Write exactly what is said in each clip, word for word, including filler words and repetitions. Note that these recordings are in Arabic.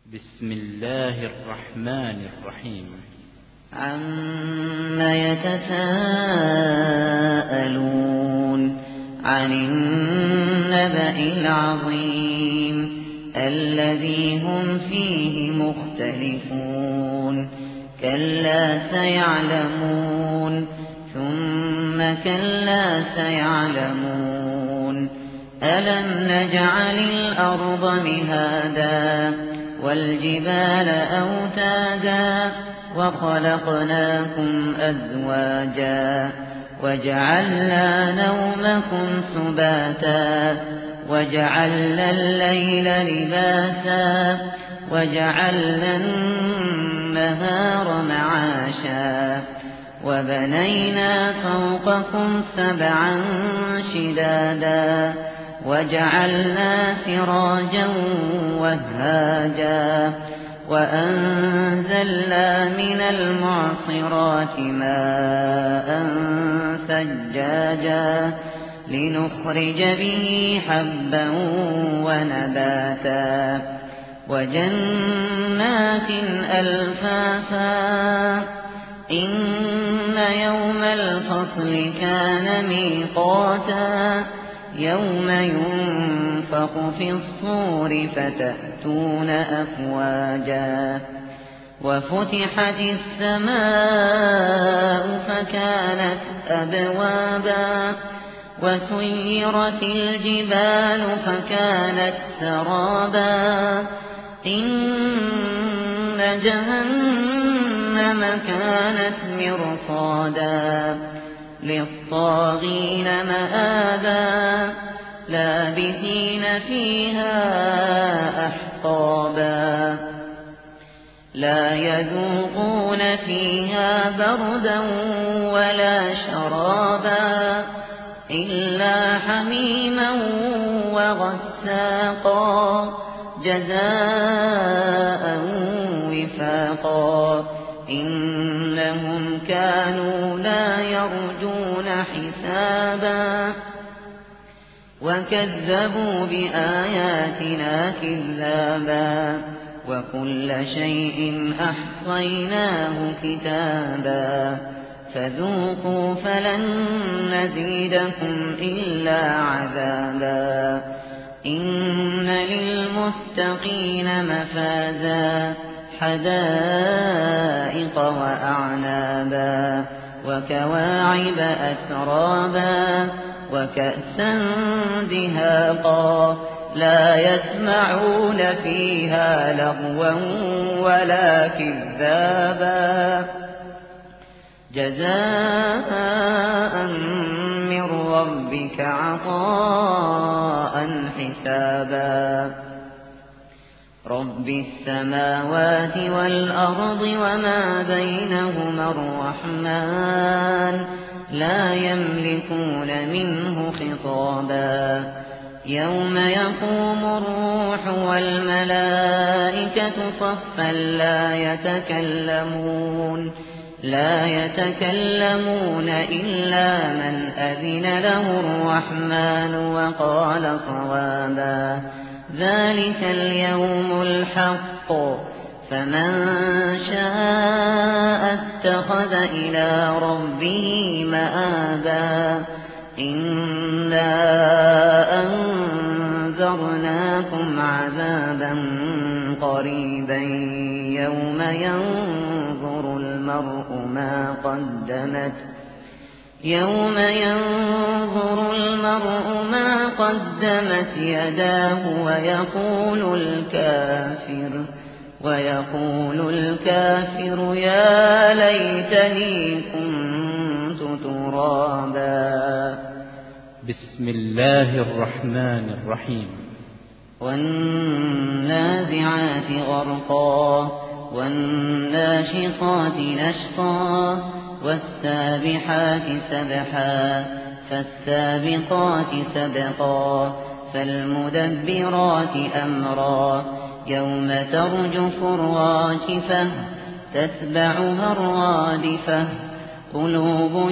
بسم الله الرحمن الرحيم. عَمَّ يَتَسَاءَلُونَ عَنِ النَّبَإِ الْعَظِيمِ الَّذِي هُمْ فِيهِ مُخْتَلِفُونَ كَلَّا سَيَعْلَمُونَ ثُمَّ كَلَّا سَيَعْلَمُونَ أَلَمْ نَجْعَلِ الْأَرْضَ مِهَادًا وَالْجِبَالَ أَوْتَادًا وَخَلَقْنَاكُمْ أَزْوَاجًا وَجَعَلْنَا نَوْمَكُمْ سُبَاتًا وَجَعَلْنَا اللَّيْلَ لِبَاسًا وَجَعَلْنَا النَّهَارَ مَعَاشًا وَبَنَيْنَا فَوْقَكُمْ سَبْعًا شِدَادًا وَجَعَلْنَا سِرَاجًا وَهَّاجًا وَأَنزَلْنَا مِنَ الْمُعْصِرَاتِ مَاءً ثَجَّاجًا لِنُخْرِجَ بِهِ حَبًّا وَنَبَاتًا وَجَنَّاتٍ أَلْفَافًا إِنَّ يَوْمَ الْفَصْلِ كَانَ مِيقَاتًا يَوْمَ يُنفَخُ فِي الصُّورِ فَتَأْتُونَ أَفْوَاجًا وَفُتِحَتِ السَّمَاءُ فَكَانَتْ أَبْوَابًا وَسُيِّرَتِ الْجِبَالُ فَكَانَتْ سَرَابًا إِنَّ جَهَنَّمَ كَانَتْ مِرْصَادًا لِّلطَّاغِينَ مَآبًا لَّابِثِينَ فِيهَا أَحْقَابًا لَّا يَذُوقُونَ فِيهَا بَرْدًا وَلَا شَرَابًا إِلَّا حَمِيمًا وَغَسَّاقًا جَزَاءً وِفَاقًا إِنَّهُمْ كَانُوا لَا يَرْجُونَ حِسَابًا وَكَذَّبُوا بِآيَاتِنَا كِذَّابًا وَكُلَّ شَيْءٍ أَحْصَيْنَاهُ كِتَابًا فَذُوقُوا فَلَن نَّزِيدَكُمْ إِلَّا عَذَابًا إِنَّ لِلْمُتَّقِينَ مَفَازًا حَدَائِقَ وَأَعْنَابًا وَكَوَاعِبَ أَتْرَابًا وَكَأْسًا دِهَاقًا لَّا يَسْمَعُونَ فِيهَا لَغْوًا وَلَا كِذَّابًا جَزَاءً مِّن رَّبِّكَ عَطَاءً حِسَابًا رَّبِّ السَّمَاوَاتِ وَالْأَرْضِ وَمَا بَيْنَهُمَا الرَّحْمَٰنُ لَا يَمْلِكُونَ مِنْهُ خِطَابًا يَوْمَ يَقُومُ الرُّوحُ وَالْمَلَائِكَةُ صَفًّا لَّا يَتَكَلَّمُونَ لا يتكلمون إلا من أذن له الرحمن وقال صوابا ذلك اليوم الحق فمن شاء اتخذ إلى ربه مآبا إنا أنذرناكم عذابا قريبا يوم ينظر المرء ما قدمت يوم ينظر المرء ما قدمت يداه ويقول الكافر ويقول الكافر يا ليتني كنت ترابا. بسم الله الرحمن الرحيم. والنازعات غرقا والناشطات نشطا والسابحات سبحا فالسابقات سبقا فالمدبرات أمرا يوم ترجف الراجفة تتبعها الرادفة قلوب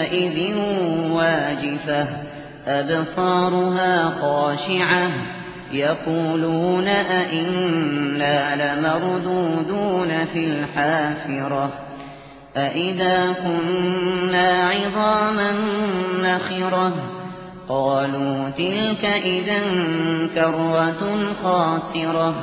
يومئذ واجفة أبصارها خاشعة يقولون أئنا لمردودون في الحافرة أئذا كنا عظاما نخرة قالوا تلك إذا كرة خاسرة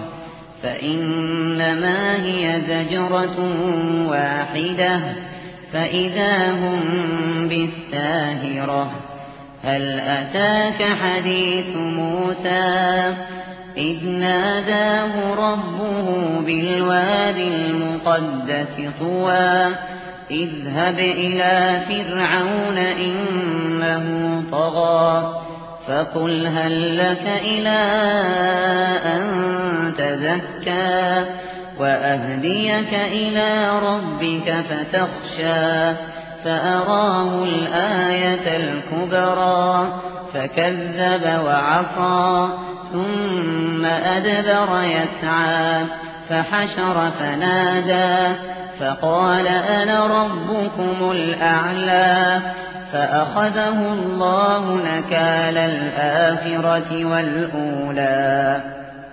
فإنما هي زجرة واحدة فإذا هم بالساهرة هل أتاك حديث موسى إذ ناداه ربه بالواد المقدس طوى اذهب إلى فرعون إنه طغى فقل هل لك إلى أن تزكى وأهديك إلى ربك فتخشى فأراه الآية الكبرى فكذب وعصى ثم أدبر يسعى فحشر فنادى فقال أنا ربكم الأعلى فأخذه الله نكال الآخرة والأولى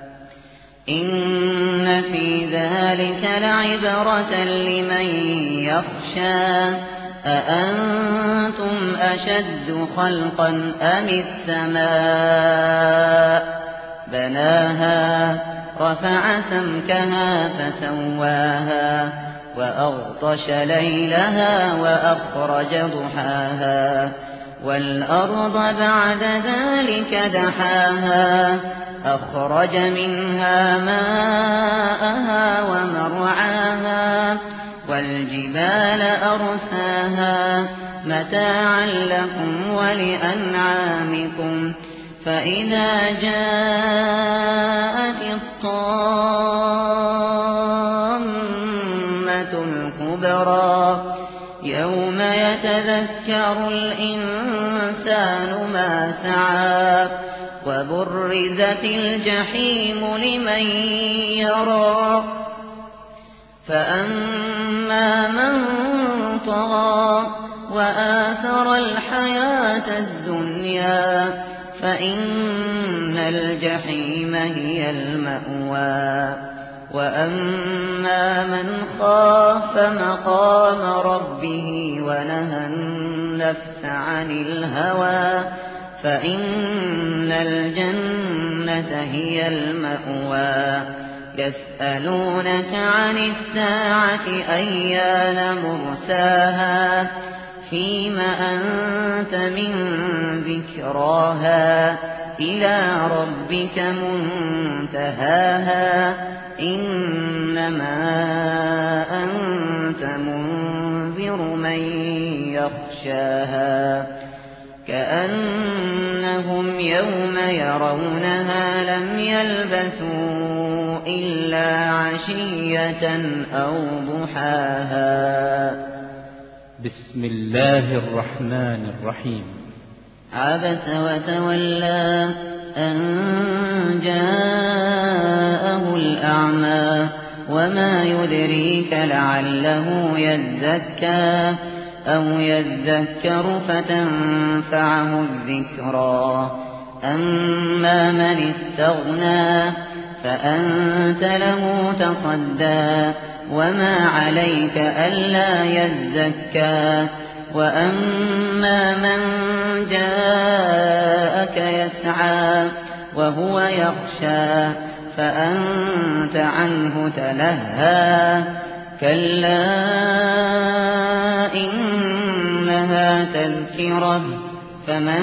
إن في ذلك لعبرة لمن يخشى أأنتم أشد خلقا أم السماء بناها رفع سمكها فسواها وأغطش ليلها وأخرج ضحاها والأرض بعد ذلك دحاها أخرج منها ماءها ومرعاها والجبال أرساها متاعا لكم ولأنعامكم فإذا جاءت الطامة الكبرى يوم يتذكر الإنسان ما سعى وبرزت الجحيم لمن يرى فأما من طغى وآثر الحياة الدنيا فإن الجحيم هي المأوى وأما من خاف مقام ربه ونهى النفس عن الهوى فإن الجنة هي المأوى يسألونك عن الساعة أيان مرساها فيم أنت من ذكراها إلى ربك منتهاها إنما أنت منذر من يخشاها كأنهم يوم يرونها لم يلبثوا إلا عشية أو ضحاها بسم الله الرحمن الرحيم عبس وتولى أن جاءه الأعمى وما يدريك لعله يزكى أو يذكر فتنفعه الذكرى أما من استغنى فأنت له تصدى وما عليك ألا يزكى وأما من جاءك يسعى وهو يخشى فأنت عنه تلهى كلا إنها تذكرة فمن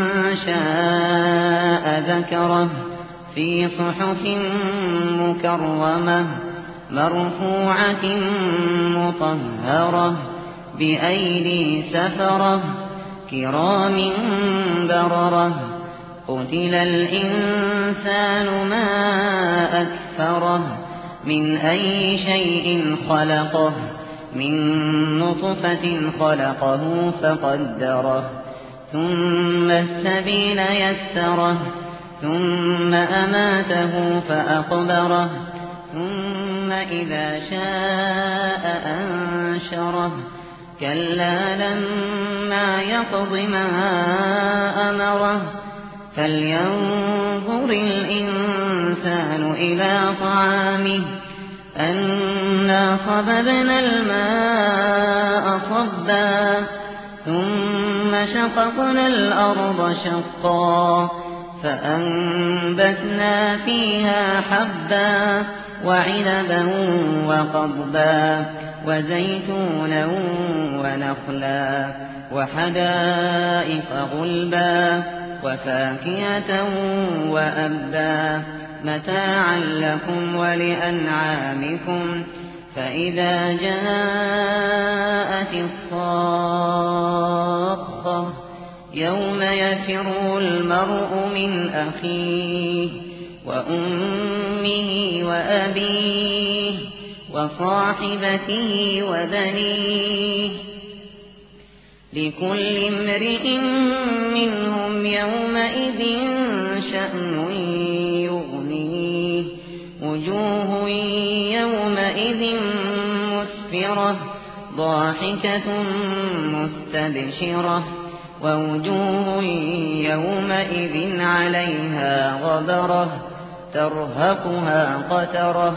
شاء ذكره في صحف مكرمة مرفوعة مطهرة بأيدي سفرة كرام بررة قتل الإنسان ما أكفره من أي شيء خلقه من نطفة خلقه فقدره ثم السبيل يسره ثم أماته فأقبره ثم إذا شاء أنشره كلا لما يقض ما أمره فلينظر الإنسان إلى طعامه أنا صببنا الماء صبا ثم شققنا الأرض شقا فأنبتنا فيها حبا وعنبا وقضبا وزيتونا ونخلا وحدائق غلبا وفاكهة وأبا متاعا لكم ولأنعامكم فإذا جاءت الصاخة يوم يفر المرء من أخيه وأمه وأبيه وصاحبته وبنيه لكل امرئ منهم يومئذ شأن يغنيه وجوه يومئذ مسفرة ضاحكة مستبشرة ووجوه يومئذ عليها غبرة ترهقها قترة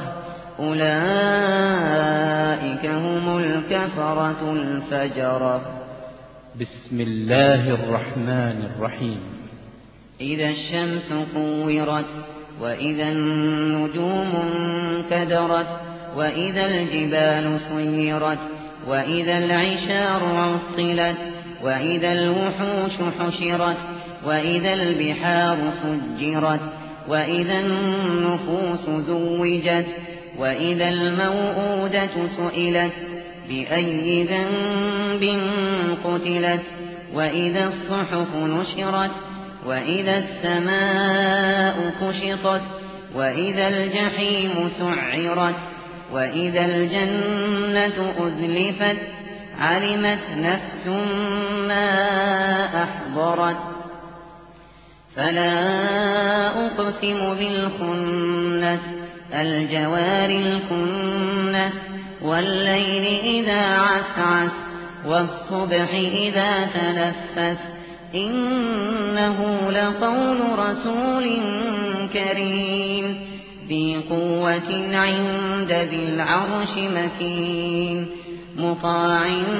أولئك هم الكفرة الفجرة. بسم الله الرحمن الرحيم. إذا الشمس كورت وإذا النجوم انكدرت وإذا الجبال سيرت وإذا العشار عطلت وإذا الوحوش حشرت وإذا البحار سجرت وإذا النفوس زوجت وإذا الموءودة سئلت بأي ذنب قتلت وإذا الصحف نشرت وإذا السماء كشطت وإذا الجحيم سعرت وإذا الجنة أزلفت علمت نفس ما أحضرت فلا أقسم بالخنس الجوار الكنس والليل إذا عسعس والصبح إذا تنفس إنه لقول رسول كريم ذي قوة عند ذي العرش مكين مطاع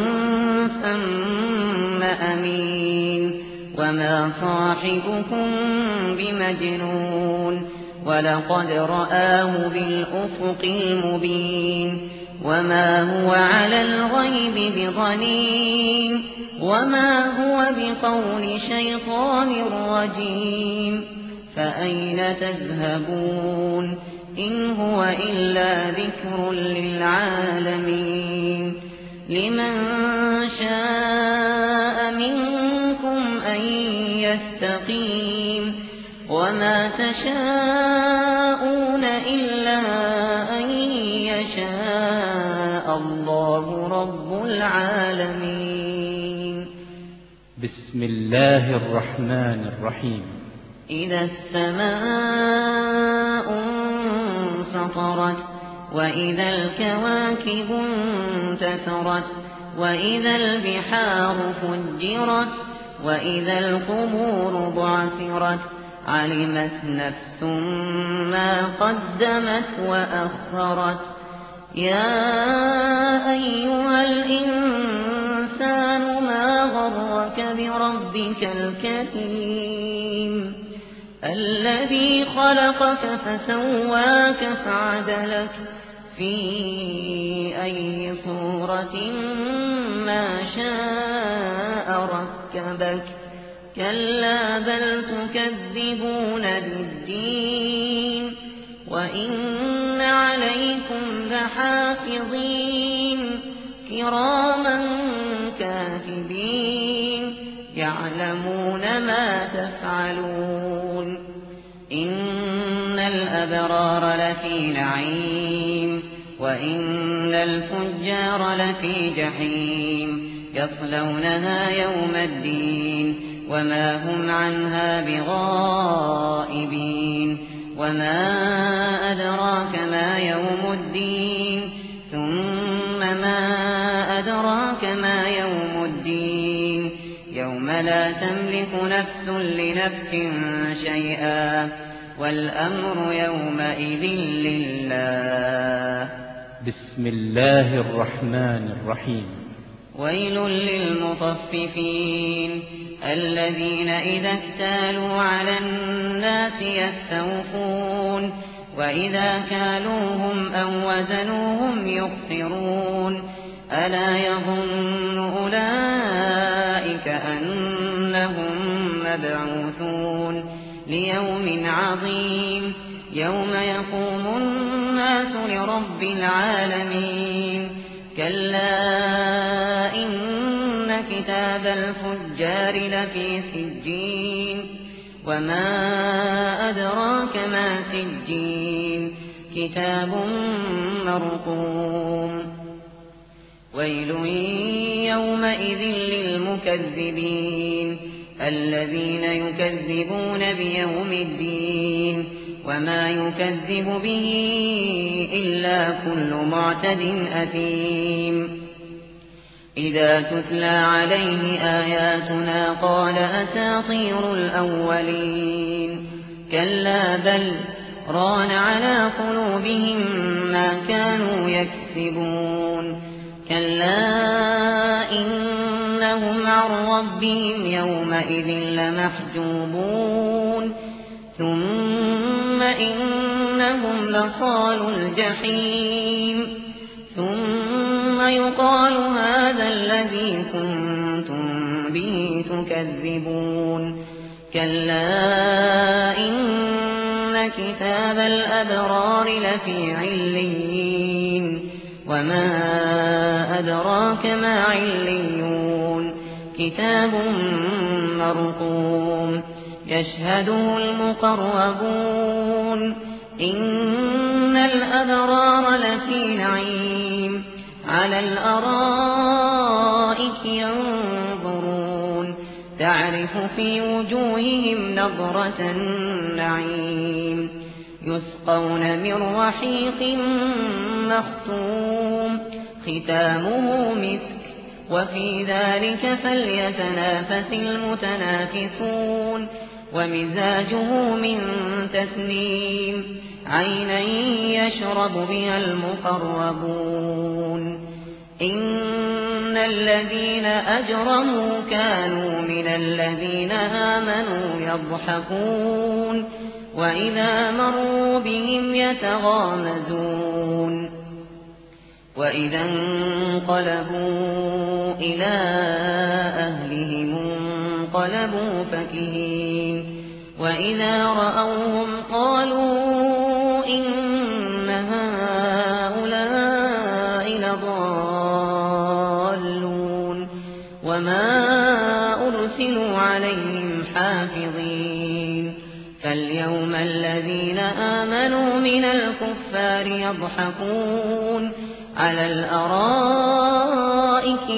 ثم أمين وما صاحبكم بمجنون ولقد رآه بالأفق المبين وما هو على الغيب بضنين وما هو بقول شيطان رجيم فأين تذهبون إن هو إلا ذكر للعالمين لمن شاء منكم أن يستقيم وما تشاءون إلا أن يشاء الله رب العالمين. بسم الله الرحمن الرحيم. إذا السماء انفطرت وإذا الكواكب انتثرت وإذا البحار فجرت وإذا القبور بعثرت علمت نفس ما قدمت وأخرت يا أيها الإنسان ما غرك بربك الكريم الذي خلقك فسواك فعدلك في أي صورة ما شاء ركبك كلا بل تكذبون بالدين وإن عليكم لحافظين كراما كاتبين يعلمون ما تفعلون إن الأبرار لفي نعيم وإن الفجار لفي جحيم يصلونها يوم الدين وما هم عنها بغائبين وما أدراك ما يوم الدين ثم ما أدراك ما يوم الدين يوم لا تملك نفس لنفس شيئا والأمر يومئذ لله. بسم الله الرحمن الرحيم. ويل للمطففين الذين إذا اكتالوا على الناس يستوفون وإذا كالوهم أو وزنوهم يخسرون. ألا يظن أولئك أنهم مبعوثون ليوم عظيم يوم يقوم الناس لرب العالمين. كلا إن كتاب الفجار لفي سجين وما أدراك ما سجين كتاب مرقوم. ويل يومئذ للمكذبين الذين يكذبون بيوم الدين وما يكذب به إلا كل معتد أثيم. إذا تتلى عليه آياتنا قال أساطير الأولين. كلا بل ران على قلوبهم ما كانوا يكسبون. كلا إنهم عن ربهم يومئذ لمحجوبون. ثم إنهم لصالوا الجحيم ثم يقال هذا الذي كنتم به تكذبون. كلا إن كتاب الأبرار لفي عليين وما أدراك ما عليون. كتاب مرقوم يشهده المقربون. إن الأبرار لفي نعيم على الأرائك ينظرون تعرف في وجوههم نضرة النعيم. يسقون من رحيق مختوم ختامه مسك وفي ذلك فليتنافس المتنافسون. ومزاجه من تسنيم عينا يشرب بها المقربون. إن الذين أجرموا كانوا من الذين آمنوا يضحكون وإذا مروا بهم يتغامزون. وإذا انقلبوا إلى أهلهم انقلبوا فكهين. وإذا رأوهم قالوا إن هؤلاء لضالون وما أرسلوا عليهم حافظين. فاليوم الذين آمنوا من الكفار يضحكون على الأرائك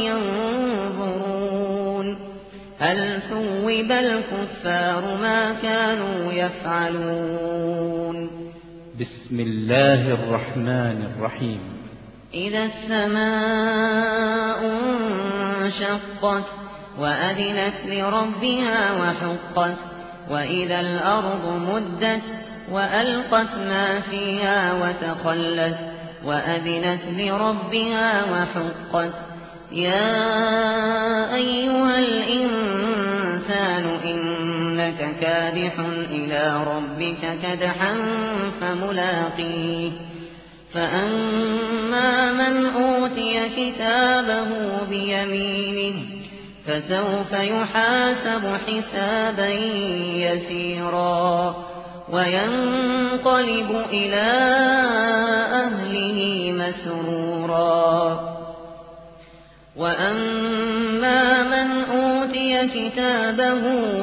ينظرون هل ثوب الكفار ما كانوا يفعلون. بسم الله الرحمن الرحيم. إذا السماء انشقت وأذنت لربها وحقت. وإذا الأرض مدت وألقت ما فيها وتخلت وأذنت لربها وحقت. يا أيها الإنسان إنك كادح إلى ربك كدحا فملاقيه. فأما من أوتي كتابه بيمينه فسوف يحاسب حسابا يسيرا وينقلب إلى أهله مسرورا. وأما من أوتي كتابه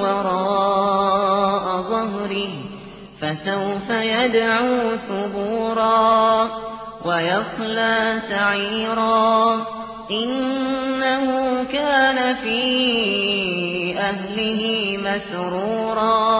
وراء ظهره فسوف يدعو ثبورا ويصلى سعيرا. إنه كان في أهله مسرورا.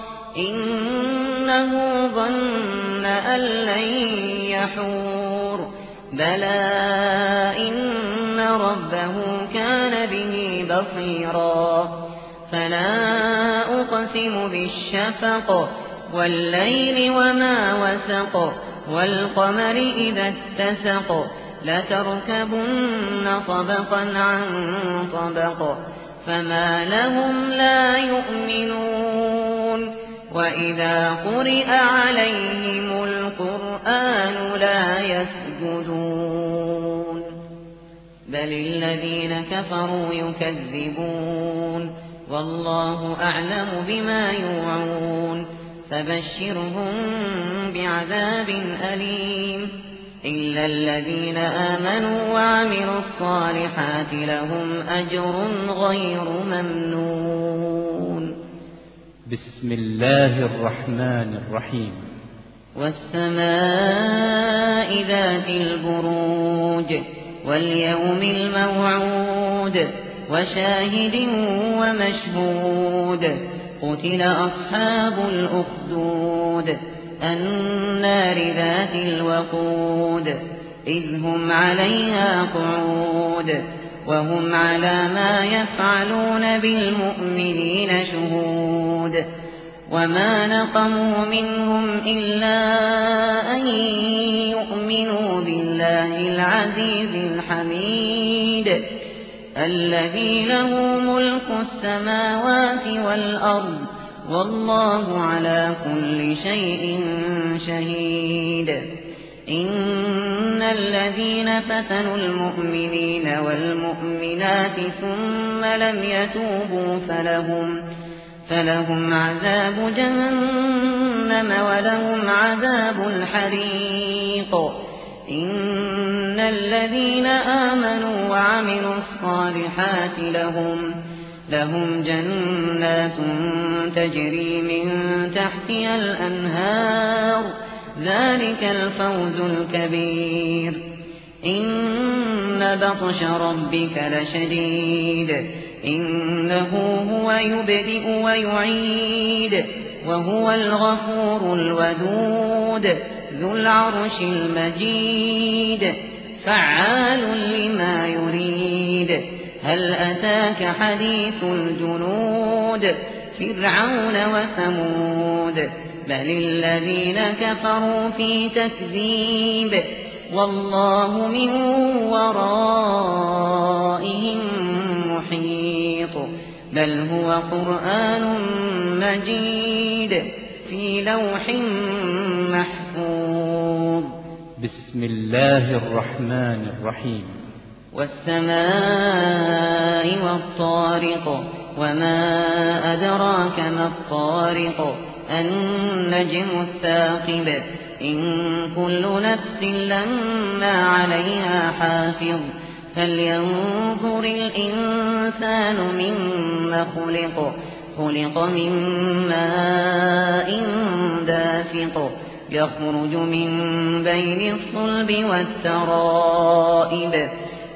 إنه ظن أن لن يحور بلى إن ربه كان به بصيرا. فلا أقسم بالشفق والليل وما وسق والقمر إذا اتسق لتركبن طبقا عن طبق فما لهم لا يؤمنون وإذا قرئ عليهم القرآن لا يسجدون بل الذين كفروا يكذبون والله أعلم بما يوعون فبشرهم بعذاب أليم إلا الذين آمنوا وعملوا الصالحات لهم أجر غير ممنون. بسم الله الرحمن الرحيم. والسماء ذات البروج واليوم الموعود وشاهد ومشهود قتل أصحاب الأخدود النار ذات الوقود إذ هم عليها قعود وهم على ما يفعلون بالمؤمنين شهود وما نقموا منهم إلا أن يؤمنوا بالله العزيز الحميد الذي له ملك السماوات والأرض والله على كل شيء شهيد. إن الذين فتنوا المؤمنين والمؤمنات ثم لم يتوبوا فلهم فلهم عذاب جهنم ولهم عذاب الحريق. إن الذين آمنوا وعملوا الصالحات لهم لهم جنات تجري من تحتها الأنهار ذلك الفوز الكبير. إن بطش ربك لشديد إنه هو يبدئ ويعيد وهو الغفور الودود ذو العرش المجيد فعال لما يريد. هل أتاك حديث الجنود فرعون وثمود بل الذين كفروا في تكذيب والله من ورائهم محيط بل هو قرآن مجيد في لوح محفوظ. بسم الله الرحمن الرحيم. والسماء والطارق وما أدراك ما الطارق النجم الثاقب إن كل نفس لما عليها حافظ فلينظر الإنسان مما خلق خلق من ماء دافق يخرج من بين الصلب والترائب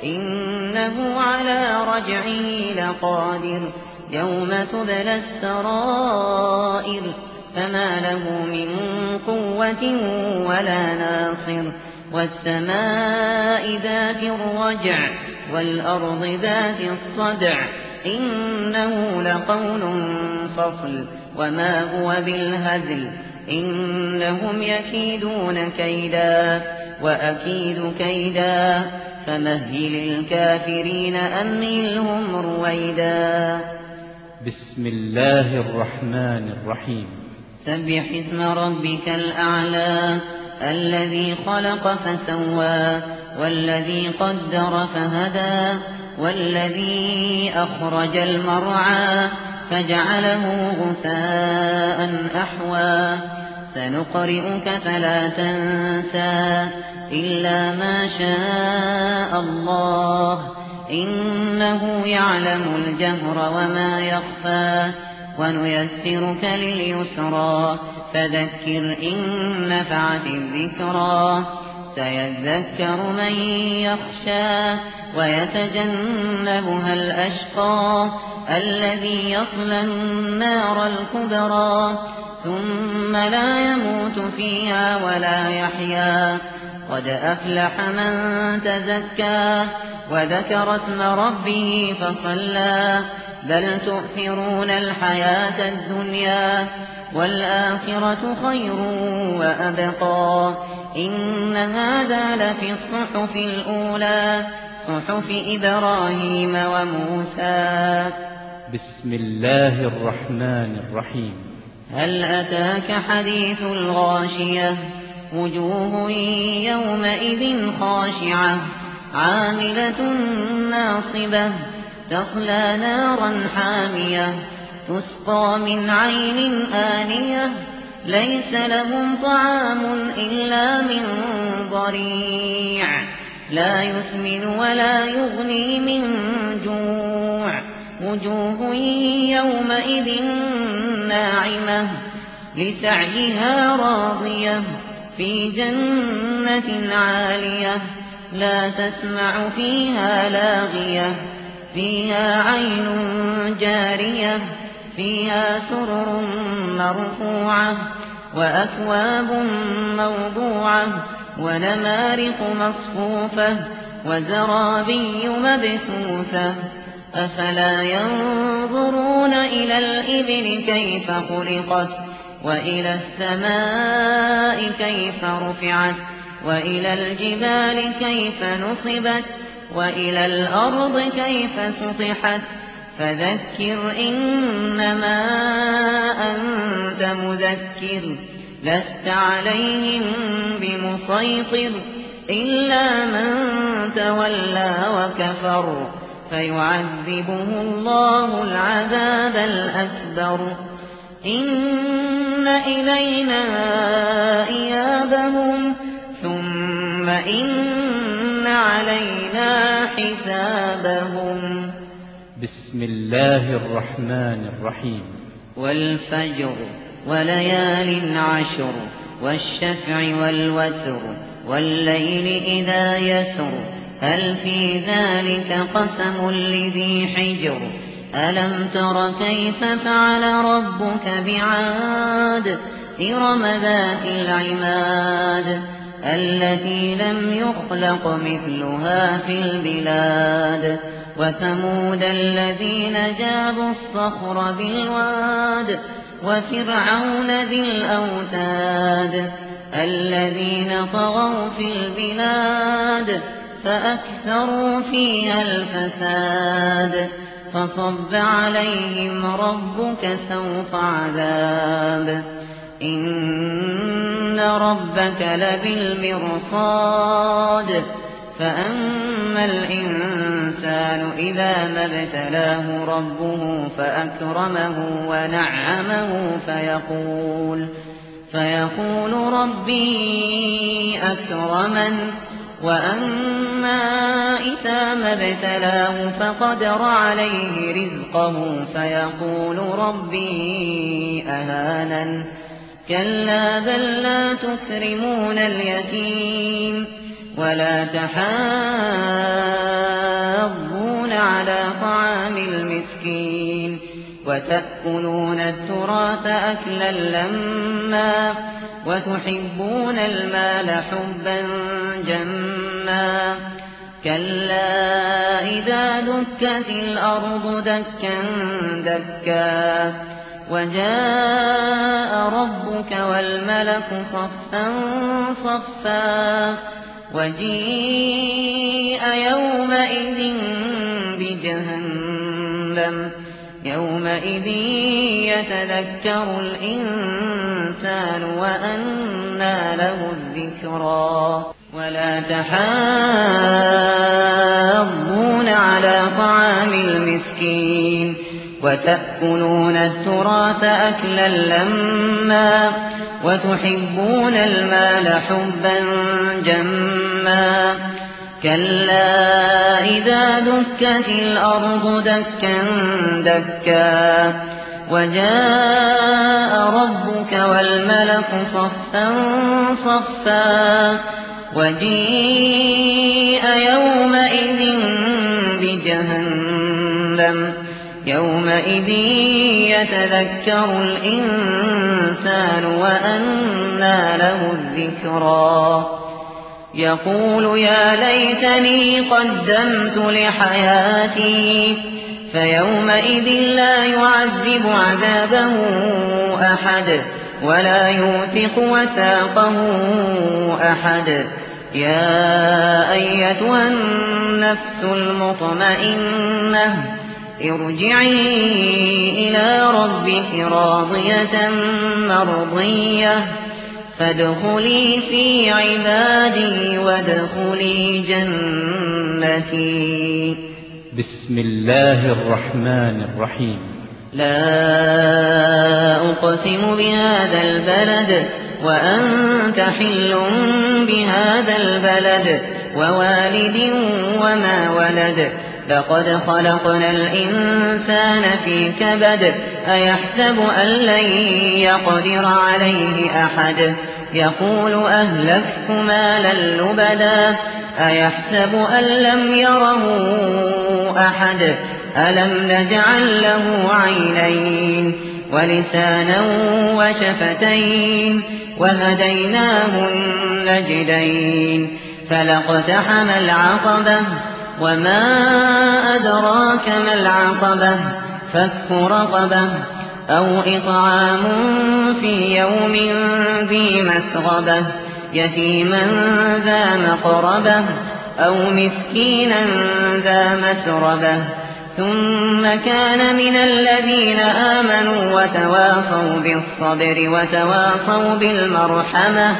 إنه على رجعه لقادر يوم تبلى السرائر فما له من قوة ولا ناصر. والسماء ذات الرجع والأرض ذات الصدع إنه لقول فصل وما هو بالهزل إنهم يكيدون كيدا وأكيد كيدا فمهل الكافرين أمهلهم رويدا. بسم الله الرحمن الرحيم. سبح اسم ربك الأعلى الذي خلق فسوى والذي قدر فهدى والذي أخرج المرعى فجعله غثاء أحوى سنقرئك فلا تنسى إلا ما شاء الله إنه يعلم الجهر وما يخفى ونيسرك لليسرى فذكر إن نفعت الذكرى سيذكر من يخشى ويتجنبها الأشقى الذي يصلى النار الكبرى ثم لا يموت فيها ولا يحيا قد أفلح من تزكى وذكر اسم ربه فصلى بل تؤثرون الحياة الدنيا والآخرة خير وأبقى إن هذا لفي الصحف الأولى صحف إبراهيم وموسى. بسم الله الرحمن الرحيم. هل أتاك حديث الغاشية وجوه يومئذ خاشعة عاملة ناصبة تصلى نارا حامية تسقى من عين آنية ليس لهم طعام إلا من ضريع لا يسمن ولا يغني من جوع وجوه يومئذ ناعمة لسعيها راضية في جنة عالية لا تسمع فيها لاغية فيها عين جارية فيها سرر مرفوعة وأكواب موضوعة ونمارق مصفوفة وزرابي مبثوثة أفلا ينظرون إلى الإبل كيف خلقت وإلى السماء كيف رفعت وإلى الجبال كيف نصبت وإلى الأرض كيف سطحت فذكر إنما أنت مذكر لست عليهم بمسيطر إلا من تولى وكفر فيعذبه الله العذاب الأكبر إن إلينا إيابهم ثم إن علينا حسابهم. بسم الله الرحمن الرحيم. والفجر وليال عشر والشفع والوتر والليل إذا يسر هل في ذلك قسم لذي حجر ألم تر كيف فعل ربك بعاد إرم ذات العماد التي لم يخلق مثلها في البلاد وثمود الذين جابوا الصخر بالواد وفرعون ذي الأوتاد الذين طغوا في البلاد فأكثروا فيها الفساد فصب عليهم ربك سوط عذاب إن ربك لبالمرصاد فأما الإنسان إذا ما ابتلاه ربه فأكرمه ونعمه فيقول فيقول ربي أكرمن وأما إذا ما ابتلاه فقدر عليه رزقه فيقول ربي أهانن كلا بل لا تكرمون اليتيم ولا تحاضون على طعام المسكين وتأكلون التراث أكلا لما وتحبون المال حبا جما كلا إذا دكت الأرض دكا دكا وجاء ربك والملك صفا صفا وجيء يومئذ بجهنم يومئذ يتذكر الإنسان وأنى له الذكرى ولا تحاضون على طعام المسكين وتأكلون التراث أكلا لما وتحبون المال حبا جما كلا إذا دكت الأرض دكا دكا وجاء ربك والملك صفا صفا وجيء يومئذ بجهنم يومئذ يتذكر الإنسان وأنى له الذكرى يقول يا ليتني قدمت لحياتي فيومئذ لا يعذب عذابه أحد ولا يوثق وثاقه أحد. يا أيتها النفس المطمئنة ارجعي إلى ربك راضية مرضية فادخلي في عبادي وادخلي جنتي. بسم الله الرحمن الرحيم. لا أقسم بهذا البلد وأنت حل بهذا البلد ووالد وما ولد لقد خلقنا الإنسان في كبد أيحسب أن لن يقدر عليه أحد يقول أهلكت مالا لبدا أيحسب أن لم يره أحد ألم نجعل له عينين ولسانا وشفتين وهديناه النجدين فلاقتحم العقبة وما أدراك ما العقبة فك رقبة أو إطعام في يوم ذي مسغبة يتيما ذا مقربة أو مسكينا ذا مسربة ثم كان من الذين آمنوا وتواصوا بالصبر وتواصوا بالمرحمة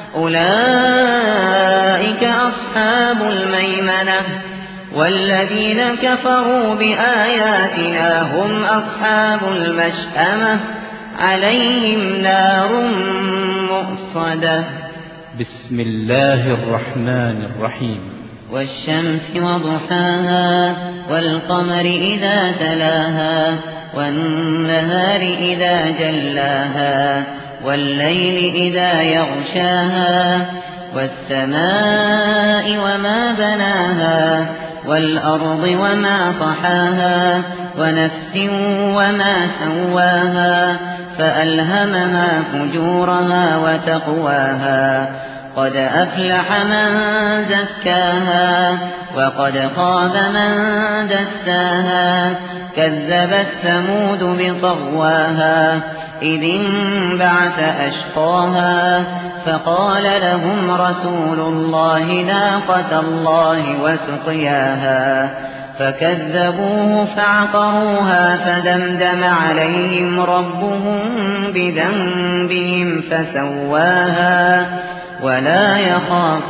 أولئك أصحاب الميمنة والذين كفروا بآياتنا هم أصحاب المشأمة عليهم نار مؤصدة. بسم الله الرحمن الرحيم. والشمس وضحاها والقمر إذا تلاها والنهار إذا جلاها والليل إذا يغشاها والسماء وما بناها والأرض وما طحاها ونفس وما سواها فألهمها فجورها وتقواها قد أفلح من زكاها وقد خاب من دساها كذبت ثمود بطغواها إذ انبعث أشقاها فقال لهم رسول الله ناقة الله وسقياها فكذبوه فعقروها فدمدم عليهم ربهم بذنبهم فسواها ولا يخاف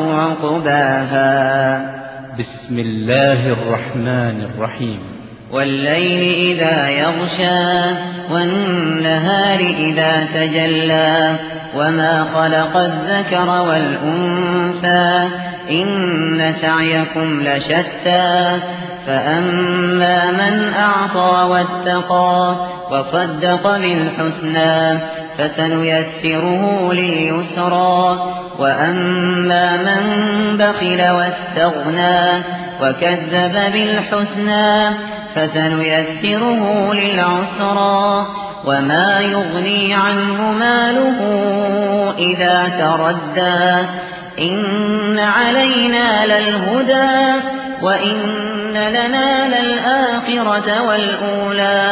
عقباها. بسم الله الرحمن الرحيم. والليل إذا يغشى والنهار إذا تجلى وما خلق الذكر والأنثى إن سعيكم لشتى فأما من أعطى واتقى وصدق بالحسنى فسنيسره لليسرى وأما من بخل واستغنى وكذب بالحسنى فسنيسره للعسرى وما يغني عنه ماله إذا تردى إن علينا للهدى وإن لنا للآخرة والأولى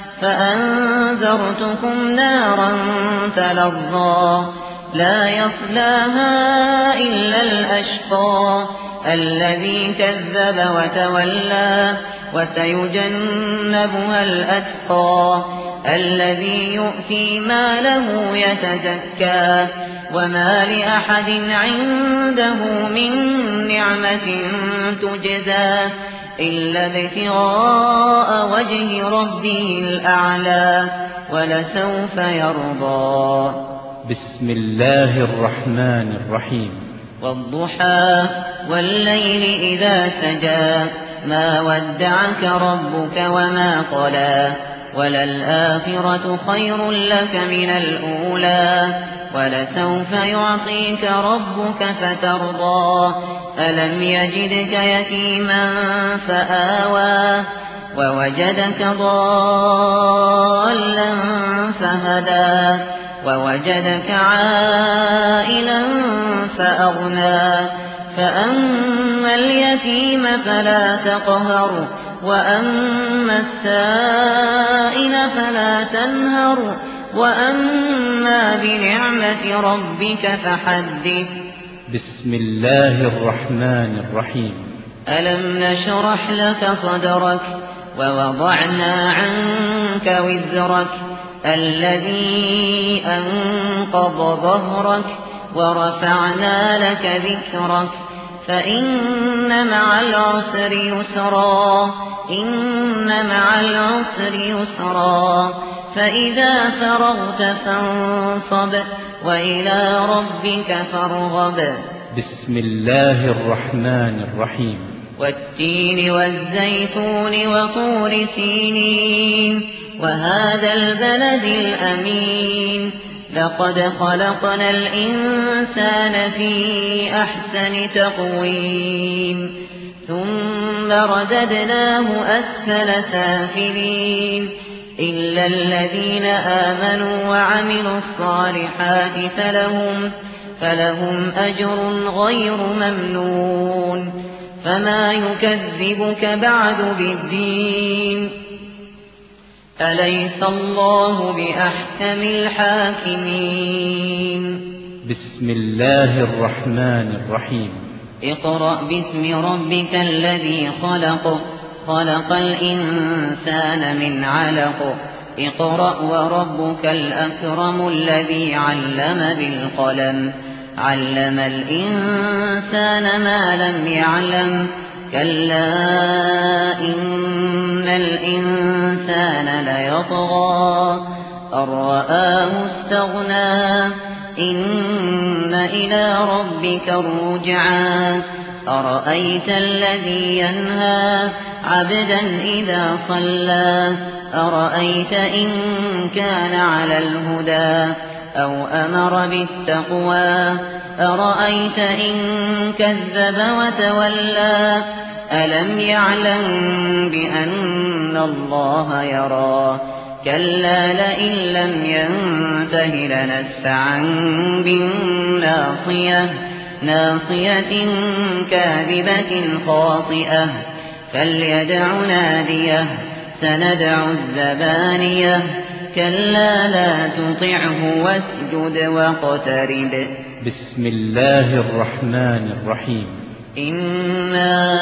فأنذرتكم نارا تلظى لا يصلاها إلا الأشقى الذي كذب وتولى وسيجنبها الأتقى الذي يؤتي ماله يتزكى وما لأحد عنده من نعمة تجزى إلا ابتغاء وجه ربه الأعلى ولسوف يرضى. بسم الله الرحمن الرحيم. والضحى والليل إذا سجى ما ودعك ربك وما قلى وللآخرة خير لك من الأولى ولسوف يعطيك ربك فترضى ألم يجدك يتيما فآوى ووجدك ضالا فهدى ووجدك عائلا فأغنى فأما اليتيم فلا تقهر وأما السائل فلا تنهر وأما بنعمة ربك فحدث. بسم الله الرحمن الرحيم. ألم نشرح لك صدرك ووضعنا عنك وزرك الذي أنقض ظهرك ورفعنا لك ذكرك فإن مع العسر يسرا إن مع العسر يسرا فإذا فرغت فانصب وإلى ربك فارغب. بسم الله الرحمن الرحيم. والتين والزيتون وطور سينين وهذا البلد الأمين لقد خلقنا الإنسان في أحسن تقويم ثم رددناه أسفل سافلين إلا الذين آمنوا وعملوا الصالحات فلهم, فلهم أجر غير ممنون. فما يكذبك بعد بالدين أليس الله بأحكم الحاكمين. بسم الله الرحمن الرحيم. اقرأ باسم ربك الذي خلق خلق الإنسان من علق اقرأ وربك الأكرم الذي علم بالقلم علم الإنسان ما لم يعلم كلا إن الإنسان ليطغى أن رآه استغنى إن إلى ربك الرجعى أرأيت الذي ينهى عبدا إذا صلى أرأيت إن كان على الهدى أو أمر بالتقوى أرأيت إن كذب وتولى ألم يعلم بأن الله يرى كلا لئن لم ينته لنسفعا بالناصية ناصية كاذبة خاطئة فليدع ناديه سندع الزبانية كلا لا تطعه واسجد واقترب. بسم الله الرحمن الرحيم. إنا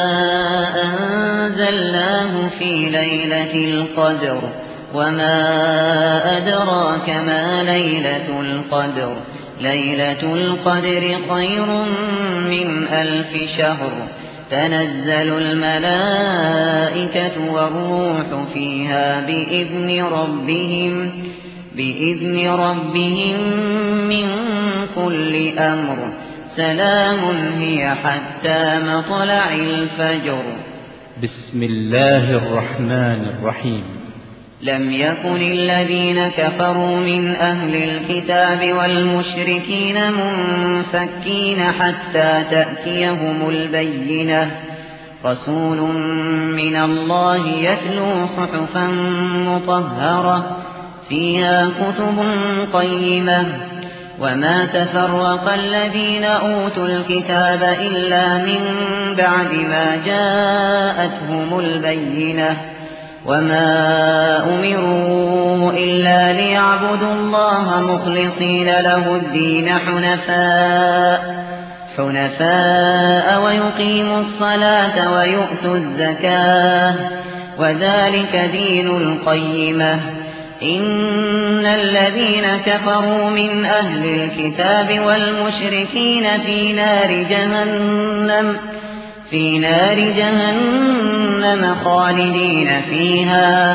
أنزلناه في ليلة القدر وما أدراك ما ليلة القدر ليلة القدر خير من ألف شهر تنزل الملائكة والروح فيها بإذن ربهم بإذن ربهم من كل أمر سلام هي حتى مطلع الفجر. بسم الله الرحمن الرحيم. لم يكن الذين كفروا من أهل الكتاب والمشركين منفكين حتى تأتيهم البينة رسول من الله يتلو صحفا مطهرة فيها كتب قيمة وما تفرق الذين أوتوا الكتاب إلا من بعد ما جاءتهم البينة وما أمروا إلا ليعبدوا الله مخلصين له الدين حنفاء حنفاء ويقيموا الصلاة ويؤتوا الزكاة وذلك دين القيمة إن الذين كفروا من أهل الكتاب والمشركين في نار جهنم في نار جهنم خالدين فيها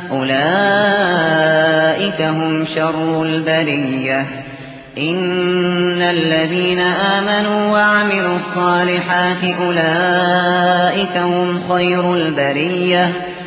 أولئك هم شر البرية إن الذين آمنوا وعملوا الصالحات أولئك هم خير البرية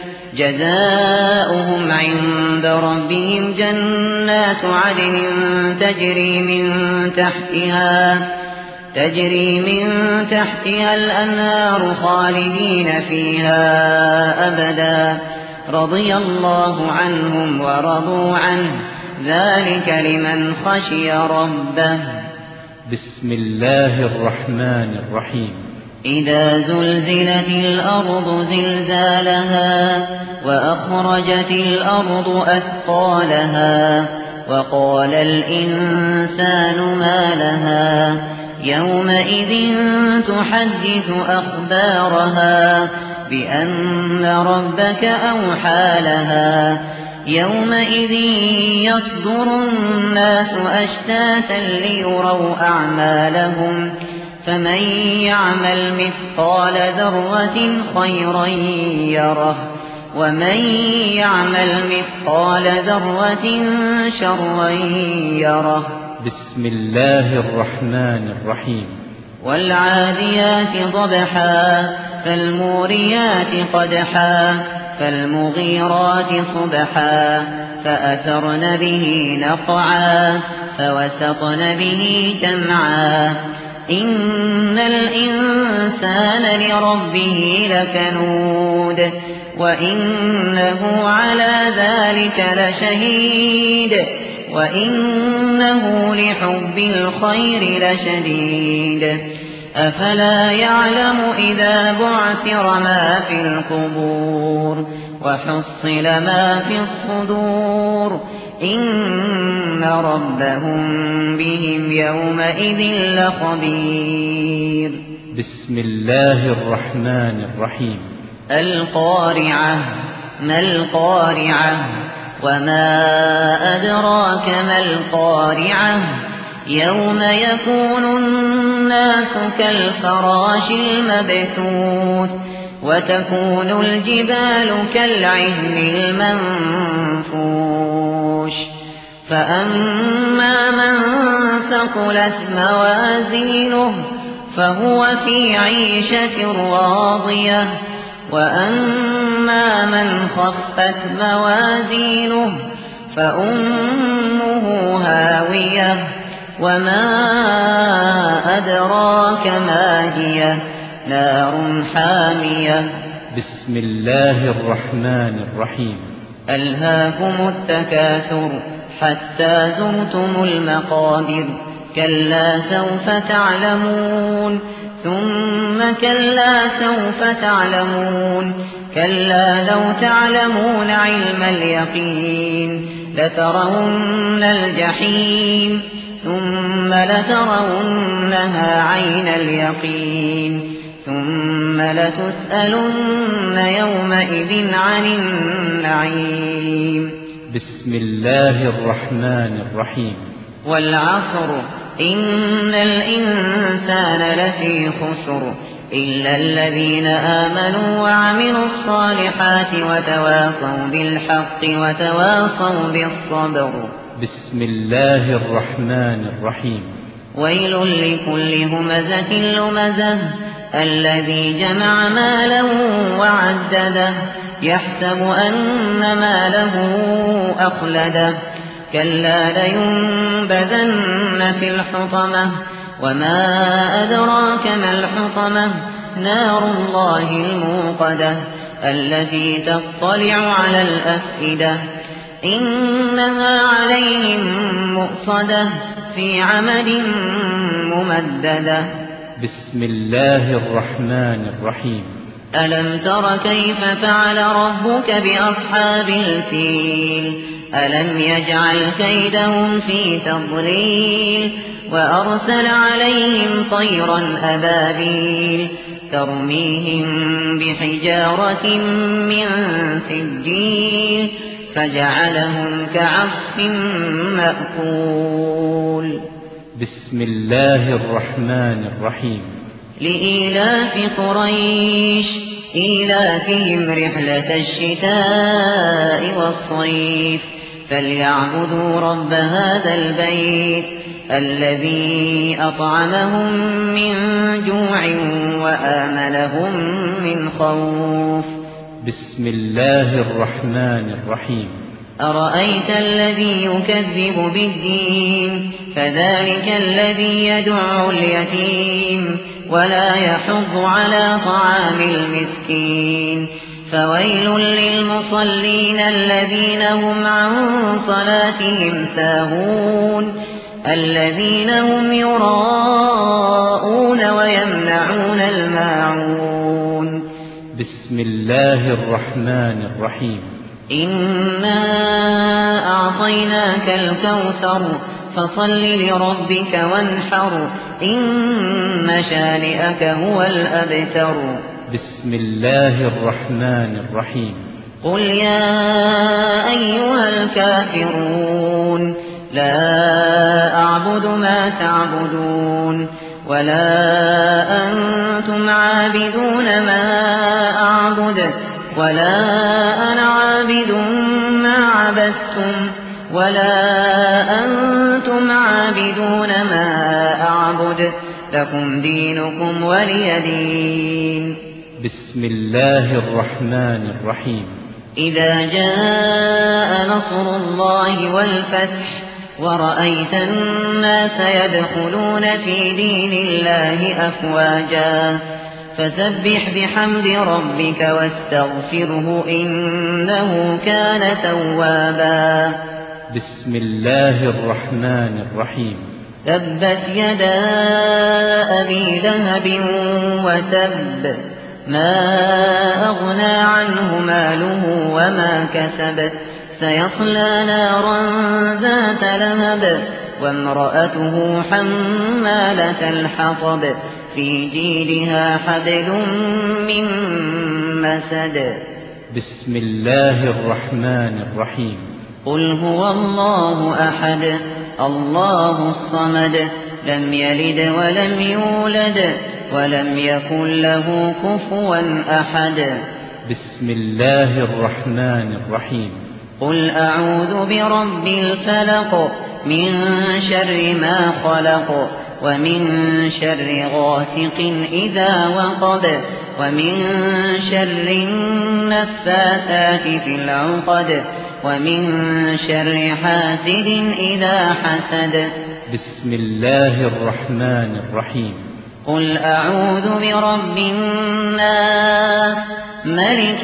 جزاؤهم عند ربهم جنات عدن تجري من تحتها تجري من تحتها الأنهار خالدين فيها أبدا رضي الله عنهم ورضوا عنه ذلك لمن خشي ربه. بسم الله الرحمن الرحيم. إذا زلزلت الأرض زلزالها وأخرجت الأرض أثقالها وقال الإنسان ما لها يومئذ تحدث أخبارها بأن ربك أوحى لها يومئذ يصدر الناس أشتاتا ليروا أعمالهم فمن يعمل مثقال ذرة خيرا يره ومن يعمل مثقال ذرة شرا يره. بسم الله الرحمن الرحيم. والعاديات ضبحا فالموريات قدحا فالمغيرات صبحا فأثرن به نقعا فوسطن به جمعا إن الإنسان لربه لكنود وإنه على ذلك لشهيد وإنه لحب الخير لشديد أفلا يعلم إذا بعثر ما في القبور وحصل ما في الصدور إن ربهم بهم يومئذ لخبير. بسم الله الرحمن الرحيم. القارعة ما القارعة وما أدراك ما القارعة يوم يكون الناس كالفراش المبثوث وتكون الجبال كالعهن المنفوش فأما من ثقلت موازينه فهو في عيشة راضية وأما من خفت موازينه فأمه هاوية وما أدراك ما هي نار حامية. بسم الله الرحمن الرحيم. ألهاكم التكاثر حتى زرتم المقابر كلا سوف تعلمون ثم كلا سوف تعلمون كلا لو تعلمون علم اليقين لترون الجحيم ثم لترونها عين اليقين ثم لتسألن يومئذ عن النعيم. بسم الله الرحمن الرحيم. والعصر إن الإنسان لفي خسر إلا الذين آمنوا وعملوا الصالحات وتواصوا بالحق وتواصوا بالصبر. بسم الله الرحمن الرحيم. ويل لكل همزة لمزة الذي جمع ماله وعدده يحسب أن ماله أخلده كلا لينبذن في الحطمة وما أدراك ما الحطمة نار الله الموقدة التي تطلع على الأفئدة إنها عليهم مؤصدة في عمد ممددة. بسم الله الرحمن الرحيم. ألم تر كيف فعل ربك بأصحاب الفيل ألم يجعل كيدهم في تضليل وأرسل عليهم طيرا أبابيل ترميهم بحجارة من سجيل فجعلهم كعصف مأكول. بسم الله الرحمن الرحيم. لإيلاف قريش إيلافهم رحلة الشتاء والصيف فليعبدوا رب هذا البيت الذي أطعمهم من جوع وآمنهم من خوف. بسم الله الرحمن الرحيم. أرأيت الذي يكذب بالدين فذلك الذي يدع اليتيم ولا يحض على طعام المسكين فويل للمصلين الذين هم عن صلاتهم ساهون الذين هم يراءون ويمنعون الماعون بسم الله الرحمن الرحيم إنا أعطيناك الكوثر فصل لربك وانحر إن شانئك هو الأبتر بسم الله الرحمن الرحيم قل يا أيها الكافرون لا أعبد ما تعبدون ولا أنتم عابدون ما أعبد ولا أنا عابد ما عبدتم ولا أنتم عابدون ما أعبد لكم دينكم ولي دين بسم الله الرحمن الرحيم إذا جاء نصر الله والفتح ورأيت الناس يدخلون في دين الله أفواجا فسبح بحمد ربك واستغفره إنه كان توابا بسم الله الرحمن الرحيم تبت يدا أبي لهب وتب ما أغنى عنه ماله وما كسب سيصلى نارا ذات لهب وامرأته حمالة الحطب في جيدها حبل من مسد بسم الله الرحمن الرحيم قل هو الله أحد الله الصمد لم يلد ولم يولد ولم يكن له كفوا أحد بسم الله الرحمن الرحيم قل أعوذ برب الفلق من شر ما خلق ومن شر غاسق إذا وقب ومن شر النفاثات في العقد ومن شر حاسد إذا حسد بسم الله الرحمن الرحيم قل أعوذ برب الناس ملك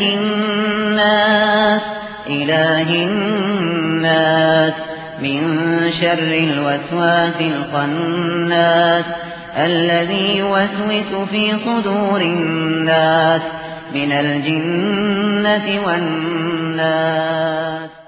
الناس إله الناس من شر الوسواس الخناس الذي يوسوس في صدور الناس من الجنة والناس